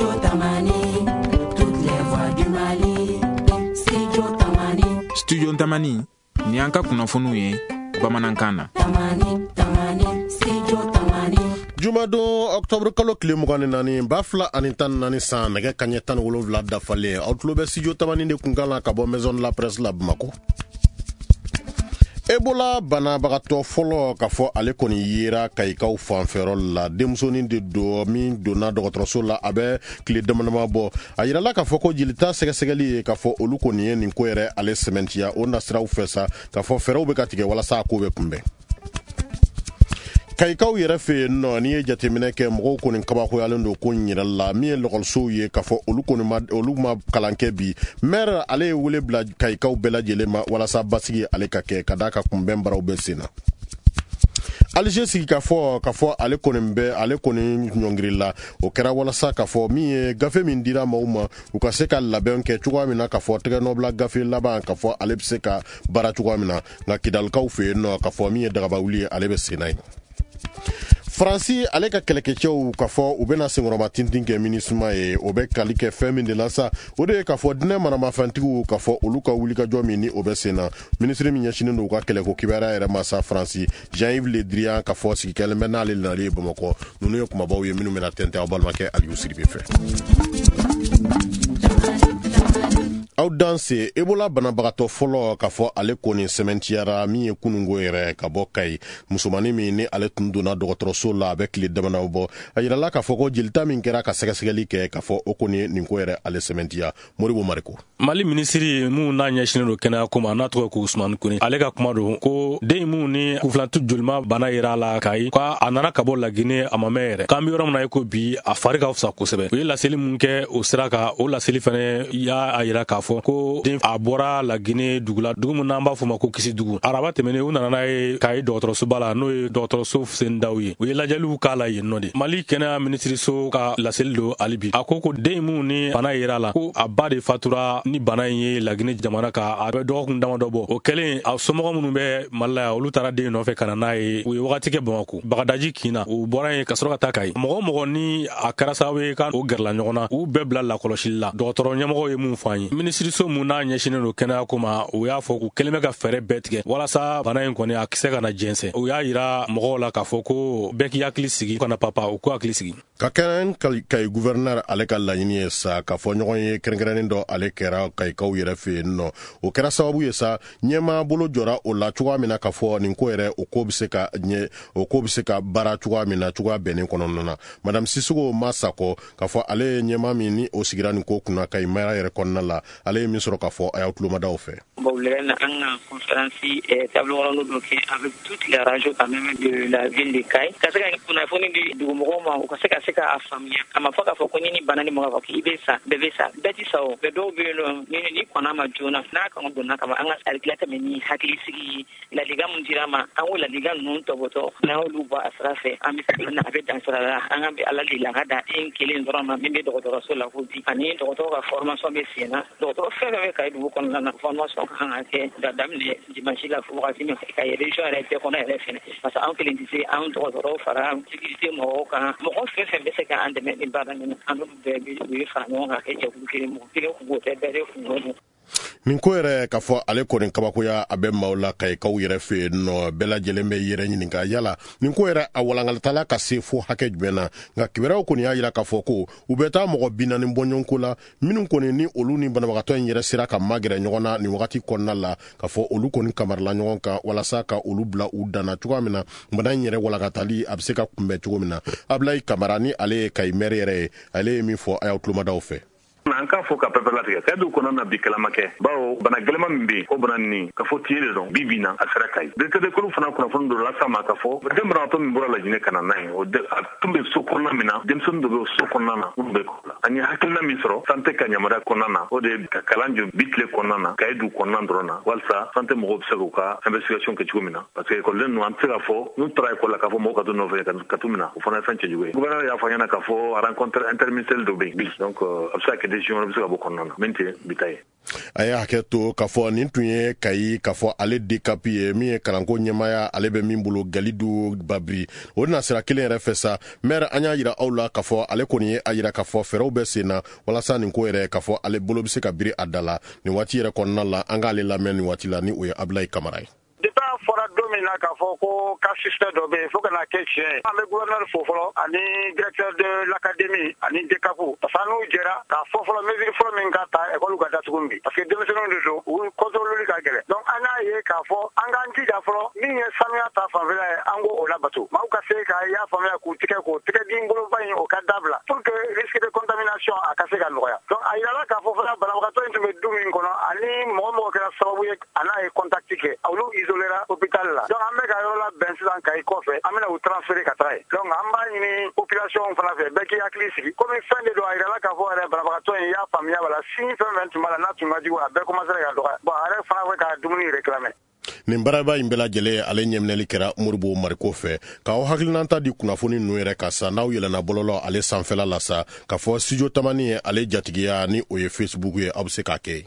Studio Tamani, toutes les voix du Mali. Studio Tamani. Studio Tamani, ni an ka kunnafoniw ye bamanankan na. Tamani, Studio Tamani. Jumadon octobre kalo tile 24 bafla ani tan nani san nɛgɛ kaɲɛ 17 dafalen aw tulo bɛ Studio Tamani de kun kan ka bɔ maison de la presse la Bamako. Ebola banabagatɔ fɔlɔ ka fɔ ale kɔni yera Kayikaw fanfɛrɔ la denmusonin de do min donna dɔgɔtɔrɔso la a bɛ tile damadama bɔ a yirala ka fɔ ko jelita sɛgɛsɛgɛli ye ka fɔ olu kɔni ye nin ko yɛrɛ ale sɛmɛntiya o nasiraw fɛ sa ka fɔ fɛrɛw bɛ ka tigɛ walasa a ko bɛ kunbɛn. Kayikaw yɛrɛ fɛ yen nɔ ni ye jateminɛ kɛ mɔgɔw kɔni kabakoyalen don ko ɲɛrɛ la min ye lɔgɔlisow ye ka fɔ olu ma kalan kɛ bi maire ale ye wele bila Kayikaw bɛɛ lajɛlen ma walasa basigi ale ka kɛ ka da ka kunbɛn baraw bɛ sen na. Alize sigi ka fɔ ale kɔni ɲɔngirila o kɛra walasa ka fɔ min ye gafe min dira maaw ma u ka se ka labɛn kɛ cogoya min na ka fɔ tɛgɛnɔbila gafe laban ka fɔ ale bɛ se ka baara cogoya min na nka kidalikaw fɛ yen nɔ ka fɔ min ye dagabawuli ye ale bɛ sen na ye. Faransi ale ka kɛlɛkɛcɛw ka fɔ u bɛna senkɔrɔma tintin kɛ minisma ye o bɛ kali kɛ fɛn min de la sa o de ye ka fɔ dinɛ maramafɛntigiw ka fɔ olu ka wulikajɔ min ni o bɛ sen na minisiri min ɲɛsinen don u ka kɛlɛko kibaruya yɛrɛ ma sa Faransi Jean-Yves Le Drian ka fɔ sigikɛlen bɛ n'ale nalen Bamakɔ ninnu ye kumabaw ye minnu bɛna tɛntɛn aw balimakɛ Aliyu Siribe fɛ. Aw danse Ebola banabagatɔ fɔlɔ ka fɔ ale kɔni sɛmɛntiyara min ye kunungo yɛrɛ ka bɔ Kayi musomanin min ni ale tun donna dɔgɔtɔrɔso la a bɛ tile damadama bɔ a yirala ka fɔ ko jelita min kɛra ka sɛgɛsɛgɛli kɛ ka fɔ o kɔni nin ko yɛrɛ ale sɛmɛntiya Moribo Mariko. Mali minisiri mun n'a ɲɛsinen don kɛnɛya ko ma n'a tɔgɔ ko Usmani Kone ale ka kuma don ko den mun ni kufilantu jolima bana yera la Kayi ka a nana ka bɔ Lagine a ma mɛn yɛrɛ k'an bɛ yɔrɔ min na ko bi a fari ka fisa kosɛbɛ u ye laseli mun kɛ o sira kan o laseli fana y'a yira k'a fɔ ko den a bɔra Lagine dugu la dugu min n'an b'a fɔ ma ko kisi dugu araba tɛmɛnen u nana n'a ye Kayi dɔgɔtɔrɔsoba la n'o ye dɔgɔtɔrɔso sendaw ye u ye lajɛliw k'a la yen nɔ de Mali kɛnɛya minisiriso ka laseli don hali bi a ko den mun ni bana yera la ko a ba de fatura ni bana in ye Lagine jamana kan a bɛ dɔgɔkun damadɔ bɔ o kɛlen a somɔgɔ minnu bɛ Mali la yan olu taara den nɔfɛ ka na n'a ye u ye wagati kɛ Bamako Bagadaji kinna u bɔra yen ka sɔrɔ ka taa Kayi mɔgɔ ni a kɛra sababu ye ka o gɛrɛla ɲɔgɔn na u bɛɛ bila lakɔlɔsili la dɔgɔtɔrɔ ɲɛmɔgɔ ye mun fɔ an ye minisiriso mun n'a ɲɛsinen don kɛnɛya ko ma u y'a fɔ k'u kɛlen bɛ ka fɛɛrɛ bɛɛ tigɛ walasa bana in kɔni a kisɛ ka na jɛnsɛn u y'a yira mɔgɔw la k'a fɔ ko bɛɛ k'i hakili sigi kana papa u k'u hakili sigi ka kɛnɛ Kayi gouverneur ale ka laɲini ye sa ka fɔ ɲɔgɔn ye kɛrɛnkɛrɛnnen dɔ ale kɛra Kayikaw yɛrɛ fɛ yen nɔ o kɛra sababu ye sa ɲɛmaa bolo jɔra o la cogoya min na ka fɔ nin ko yɛrɛ o ko bɛ se ka baara cogoya min na cogoya bɛnnen kɔnɔna na madame Sissogo Masako ka fɔ ale ye ɲɛmaa min ni o sigira nin ko kunna Kayi mara yɛrɛ kɔnɔna la ale ye min sɔrɔ ka fɔ a y'aw tulomadaw fɛ. Bon, an ka conférence table ronde dɔ kɛ avec toutes les radios quand même de la ville de Kayi ka se ka kunnafoni di dugumɔgɔw ma u ka se ka faamuya a ma fɔ k'a fɔ ko ni bana ni mɔgɔ fɔ k'i bɛ sa bɛɛ bɛ sa bɛɛ ti sa o bɛɛ dɔw bɛ yen nɔ ni kɔnna ma joona n'a kan donna kama an ka arikila tɛmɛ ni hakili sigi ladilikan mun dira ma an k'o ladilikan ninnu tɔbɔtɔ n'an y'olu bɔ a sira fɛ an bɛ se a bɛ dan sira la an ka bɛ ala de la ka da den kelen dɔrɔn ma min bɛ dɔgɔtɔrɔso la ko bi ani dɔgɔtɔrɔ ka formation bɛ sen na dɔgɔtɔrɔ fɛn fɛn bɛ Kayi dugu kɔnɔna na formation kan ka kɛ daminɛ dimanche la fo wagati min ka ye région yɛrɛ bɛɛ kɔnɔ yɛrɛ fɛnɛ parce que an kelen tɛ se an dɔgɔtɔrɔw fara sécurité mɔgɔw kan mɔgɔ fɛn fɛn bɛ se ka an dɛmɛ ni baara min na an n'olu bɛɛ bɛ fara ɲɔgɔn kan kɛ jɛkulu kelen mɔgɔ kelen kun b'o tɛ bɛɛ de kun b'o nin ko yɛrɛ ka fɔ ale kɔni kabakoya a bɛ maaw la Kayikaw yɛrɛ fɛ yen nɔ bɛɛ lajɛlen bɛ yɛrɛ ɲininka yala nin ko yɛrɛ a walangalatala ka se fo hakɛ jumɛn na nka kibaruyaw kɔni y'a jira k'a fɔ ko u bɛ taa mɔgɔ 40 bɔ ɲɔgɔn ko la minnu kɔni ni olu ni banabagatɔ in yɛrɛ sera ka magɛrɛ ɲɔgɔn na nin wagati kɔnɔna la ka fɔ olu kɔni kamarila ɲɔgɔn kan walasa ka olu bila u danna cogoya min na bana in yɛrɛ walankatali a bɛ se ka kunbɛn cogo min na Ablaye Kamara ni ale ye Kayi maire yɛrɛ ye ale ye min fɔ a y'aw tulomadaw fɛ. an k'a fɔ ka pɛpɛ latigɛ ka du kɔnɔ na bi kalama kɛ bawo bana gɛlɛma min bɛ yen o bana nin ka fɔ tiɲɛ de dɔn bi bi na a sera Kayi dɛtɛdɛkulu fana kunnafoni dɔ lasa ma ka fɔ den banabagatɔ min bɔra Lajinɛ ka na n'a ye a tun bɛ so kɔnɔna min na denmisɛnnin dɔ bɛ o so kɔnɔna na minnu bɛ kɔ la an ye hakilina min sɔrɔ santé ka yamaruya kɔnɔna na o de ye ka kalan jɔ bi tile kɔnɔna na Kayi du kɔnɔna dɔrɔn na walasa santé mɔgɔw bɛ se k'u ka investigation kɛ cogo min na parce que école ninnu an tɛ se ka fɔ n'u taara école la k'a fɔ mɔgɔw ka to nɔfɛ ka t'u minɛ o fana ye fɛn cɛjugu ye gouverneur y'a fɔ an ɲɛna k'a fɔ rencontre interministérielle dɔ bɛ yen donc a bɛ se ka kɛ décision bɛ se ka bɔ kɔnɔna na min tɛ bita ye. A ye hakɛ to k'a fɔ nin tun ye Kayi k'a fɔ ale DCAP ye min ye kalanko ɲɛmaya ale bɛ min bolo Galidu Babiri o na sira kelen yɛrɛ fɛ sa maire an y'a yira aw la k'a fɔ ale kɔni ye a yira k'a fɔ fɛɛrɛw bɛ sen na walasa nin ko yɛrɛ k'a fɔ ale bolo bɛ se ka biri a da la nin waati yɛrɛ kɔnɔna la an k'ale lamɛn nin waati la ni o ye Ablaye Kamara ye. Depuis fɔra don min na k'a fɔ ko cas suspect dɔ bɛ yen fo ka na kɛ tiɲɛ an bɛ gouverneur fo fɔlɔ ani directeur de l'académie ani DCAP parce que n'u jɛra k'a fɔ fɔlɔ mesure fɔlɔ min ka ta école ka datugu bi parce que denmisɛnninw de don u contrôle ka gɛlɛn donc an y'a ye k'a fɔ an k'an jija fɔlɔ min ye sanuya ta fanfɛla ye an k'o labato maaw ka se k'a y'a faamuya k'u tigɛ din boloba in o ka dabila pour que risque de contamination a ka se ka nɔgɔya donc a yirala k'a fɔ fana banabagatɔ in tun bɛ du min kɔnɔ ani mɔgɔ kɛra sababu ye a n'a ye contact kɛ olu isolera hôpital la donc an bɛ ka yɔrɔ labɛn sisan Kayi kɔfɛ an bɛna u transférer ka taa ye donc an b'a ɲini population fana fɛ bɛɛ k'i hakili sigi komi fɛn de don a yirala k'a fɔ yɛrɛ banabagatɔ in y'a faamuya bala signe fɛn tun b'a la n'a tun ka jugu a bɛɛ commencé ka dɔgɔya bon a yɛrɛ fana bɛ ka dumuni réclamer. Nin baraba in bɛɛ lajɛlen ale ɲɛminɛli kɛra Moribo Mariko fɛ k'aw hakilinanta di kunnafoni ninnu yɛrɛ ka sa n'aw yɛlɛnna bɔlɔlɔ ale sanfɛla la sa k'a fɔ studio Tamani ye ale jatigiya ni o ye Facebook ye aw bɛ se k'a kɛ.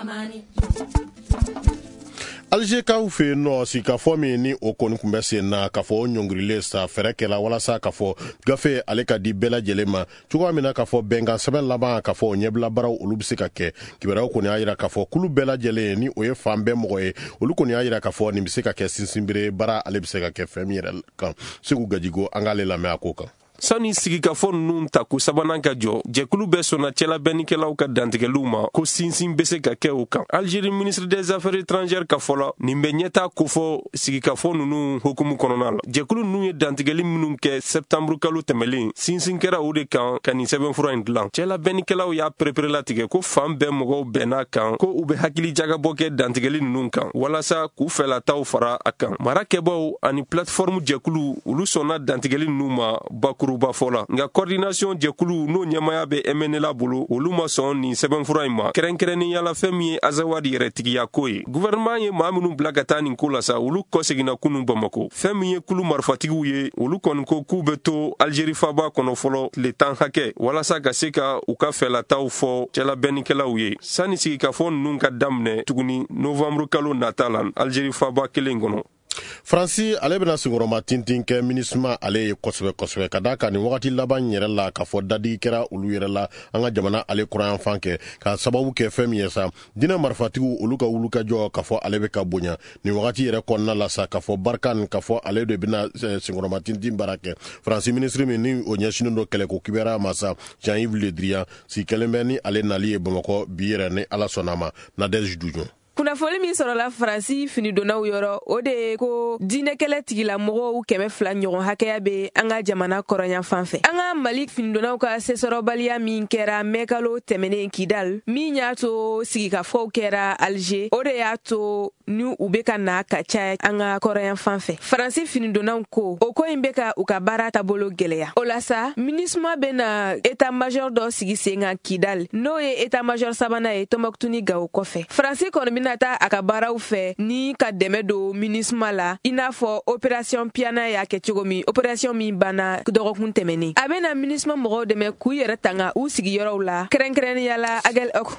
Algekaw fɛ nɔ sigikafɔ min ni o kɔni tun bɛ sen na k'a fɔ o ɲɔngirilen sa fɛɛrɛ kɛla walasa k'a fɔ gafe ale ka di bɛɛ lajɛlen ma cogoya min na k'a fɔ bɛnkan sɛbɛn laban k'a fɔ o ɲɛbila baaraw olu bɛ se ka kɛ kibaruyaw kɔni y'a jira k'a fɔ kulu bɛɛ lajɛlen ni o ye fan bɛɛ mɔgɔ ye olu kɔni y'a jira k'a fɔ nin bɛ se ka kɛ sinsinbere baara ale bɛ se ka kɛ fɛn min yɛrɛ kan Segu Gajigo an k'ale lamɛn a ko kan. Sani sigikafɔ ninnu ta ko sabanan ka jɔ jɛkulu bɛɛ sɔnna cɛlabɛnnikɛlaw ka dantigɛliw ma ko sinsin bɛ se ka kɛ o kan. Algérie ministre des affaires étrangères ka fɔlɔ nin bɛ ɲɛta kofɔ sigikafɔ ninnu hukumu kɔnɔna la. Jɛkulu ninnu ye dantigɛli minnu kɛ septembre kalo tɛmɛlen sinsin kɛra o de kan ka nin sɛbɛnfura in dilan. Cɛlabɛnnikɛlaw y'a pereperelatigɛ ko fan bɛɛ mɔgɔw bɛnna kan ko u bɛ hakili jagabɔ kɛ dantigɛli ninnu kan walasa k'u fɛlataw fara a kan. Marakɛbaw ani plateforme jɛkulu olu sɔnna dantigɛli ninnu ma bakuru fɔla nka coordination jɛkulu n'o ɲɛmaya bɛ MNLA bolo olu ma sɔn nin sɛbɛnfura in ma kɛrɛnkɛrɛnniyala fɛn min ye Azawadi yɛrɛtigiya ko ye gouvernement ye maa minnu bila ka taa nin ko la sa olu kɔseginna kunun Bamako fɛn min ye kulu marifatigiw ye olu kɔni ko k'u bɛ to Algérie faba kɔnɔ fɔlɔ tile 10 hakɛ walasa ka se ka u ka fɛlataw fɔ cɛlabɛnnikɛlaw ye sani sigikafɔ ninnu ka daminɛ tuguni novembre kalo nata la Algérie faba kelen kɔnɔ. Faransi ale bɛna sigiyɔrɔma tintin kɛ MINUSMA ale ye kosɛbɛ ka da ka nin wagati laban yɛrɛ la k'a fɔ dadigi kɛra olu yɛrɛ la an ka jamana ale kɔrɔyanfan kɛ ka sababu kɛ fɛn min ye sa dinɛ marifatigiw olu ka wulukajɔ k'a fɔ ale bɛ ka bonya nin wagati yɛrɛ kɔnɔna la sa k'a fɔ Barkan k'a fɔ ale de bɛna sigiyɔrɔma tintin baara kɛ Faransi ministre min ni o ɲɛsinnen dɔ kɛlɛko kibaruya ma sa Jean-Yves Le Drian si kɛlen bɛ ni ale nali ye Bamakɔ bi yɛrɛ ni Ala sɔnna ma Nadège Dujon. Kunnafoni min sɔrɔla Faransi finidonnaw yɔrɔ o de ye ko diinɛkɛlɛ tigilamɔgɔw 200 ɲɔgɔn hakɛya bɛ an ka jamana kɔrɔnyan fan fɛ. An ka Mali finidonnaw ka sesɔrɔbaliya min kɛra mɛkalo tɛmɛnen Kidal min y'a to sigikafɔw kɛra Alger o de y'a to ni u bɛ ka na ka caya an ka kɔrɔnyan fan fɛ. Faransi finidonnaw ko o ko in bɛ ka u ka baara taabolo gɛlɛya. O la sa MINUSMA bɛna état major dɔ sigi sen kan Kidal n'o ye état major sabanan ye Tombouctou ni Gao kɔfɛ. Faransi kɔni bɛna taa a ka baaraw fɛ ni ka dɛmɛ don MINUSMA la i n'a fɔ opération Piana y'a kɛ cogo min opération min banna dɔgɔkun tɛmɛnen a bɛna MINUSMA mɔgɔw dɛmɛ k'u yɛrɛ tanga u sigiyɔrɔw la kɛrɛnkɛrɛnniyala Agel Ok.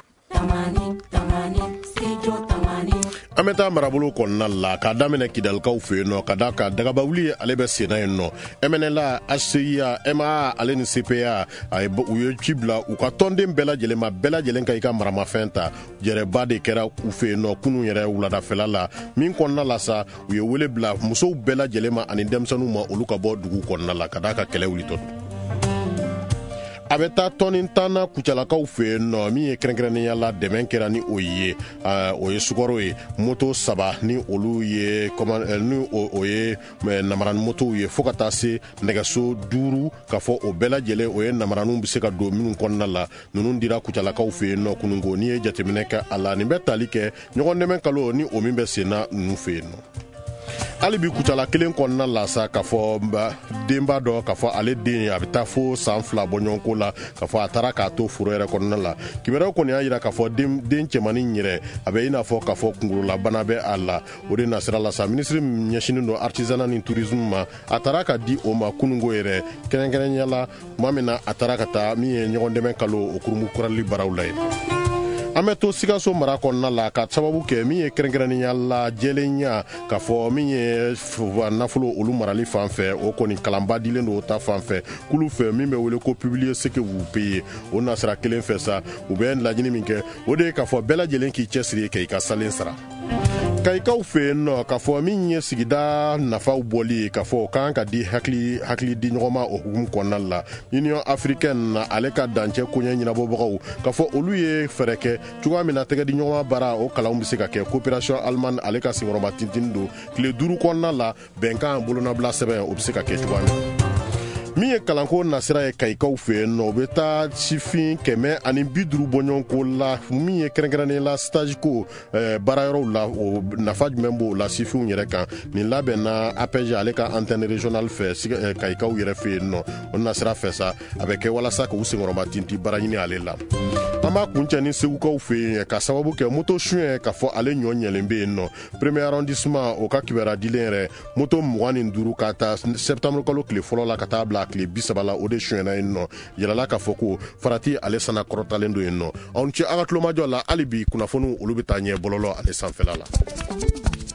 An bɛ taa marabolo kɔnɔna la k'a daminɛ Kidalikaw fɛ yen nɔ ka da ka dagabawuli ale bɛ senna yen nɔ MNLA HCIA MAA ale ni CPA u ye ci bila u ka tɔnden bɛɛ lajɛlen ma bɛɛ lajɛlen ka i ka maramafɛn ta jɛrɛba de kɛra u fɛ yen nɔ kunun yɛrɛ wuladafɛla la min kɔnɔna la sa u ye wele bila musow bɛɛ lajɛlen ma ani denmisɛnninw ma olu ka bɔ dugu kɔnɔna la ka da ka kɛlɛ wulitɔ a bɛ taa tɔni tanna kucalakaw fɛ yen nɔ min ye kɛrɛnkɛrɛnnenya la dɛmɛ kɛra ni o ye sukaro ye moto 3 ni olu ye ni o ye namarani motow ye fo ka taa se nɛgɛso 5 k'a fɔ o bɛɛ lajɛlen o ye namaraniw bɛ se ka don minnu kɔnɔna la ninnu dira kucalakaw fɛ yen nɔ kununko n'i ye jateminɛ kɛ a la nin bɛ tali kɛ ɲɔgɔn dɛmɛ kalo ni o min bɛ senna ninnu fɛ yen nɔ hali bi kutala kelen kɔnɔna la sa k'a fɔ denba dɔ k'a fɔ ale den a bɛ taa fo san 2 bɔ ɲɔgɔn ko la k'a fɔ a taara k'a to foro yɛrɛ kɔnɔna la kibaruyaw kɔni y'a jira k'a fɔ den cɛmanin yɛrɛ a bɛ i n'a fɔ k'a fɔ kunkololabana bɛ a la o de nasira la sa minisiri min ɲɛsinin don artisanat ni tourisme ma a taara ka di o ma kunungo yɛrɛ kɛrɛnkɛrɛnya la tuma min na a taara ka taa min ye ɲɔgɔn dɛmɛ kalo o kurumu kurali baaraw la ye. An bɛ to Sikaso mara kɔnɔna la ka sababu kɛ min ye kɛrɛnkɛrɛnnenya la jɛlenya k'a fɔ min ye nafolo olu marali fan fɛ o kɔni kalanba dilen don o ta fan fɛ kulu fɛ min bɛ wele ko publier ce que vous payez o nasira kelen fɛ sa u bɛ laɲini min kɛ o de ye k'a fɔ bɛɛ lajɛlen k'i cɛsiri k'i ka salen sara. Kayikaw fɛ yen nɔ k'a fɔ min ye sigida nafaw bɔli ye k'a fɔ o kan ka di hakili di ɲɔgɔn ma o hukumu kɔnɔna la Union africaine ale ka dancɛ koɲɛ ɲɛnabɔbagaw k'a fɔ olu ye fɛɛrɛ kɛ cogoya min na tɛgɛ di ɲɔgɔn baara o kalanw bɛ se ka kɛ coopération allemande ale ka sigiyɔrɔma tintin don tile 5 kɔnɔna la bɛnkan bolonabila sɛbɛn o bɛ se ka kɛ cogoya min ye kalanko nasira ye Kayikaw fɛ yen nɔ o bɛ taa sifin 150 bɔ ɲɔgɔn ko la min ye kɛrɛnkɛrɛnnen la stage ko baarayɔrɔw la o nafa jumɛn b'o la sifinw yɛrɛ kan nin labɛn na APG ale ka antenne régionale fɛ Kayikaw yɛrɛ fɛ yen nɔ o nasira fɛ sa a bɛ kɛ walasa k'u senkɔrɔma tinti baara ɲini ale la. An b'a kuncɛ ni Segukaw fɛ yen ka sababu kɛ moto suɲɛ k'a fɔ ale ɲɔ ɲɛlen bɛ yen nɔ premier arrondissement o ka kibaruya dilen yɛrɛ moto 25 ka taa septembre kalo tile fɔlɔ la ka taa bila tile 30 la o de suɲɛna yen nɔ yɛlɛla k'a fɔ ko farati ale sana kɔrɔtalen don yen nɔ aw ni ce an ka tulomajɔ la hali bi kunnafoniw olu bɛ taa ɲɛ bɔlɔlɔ ale sanfɛla la.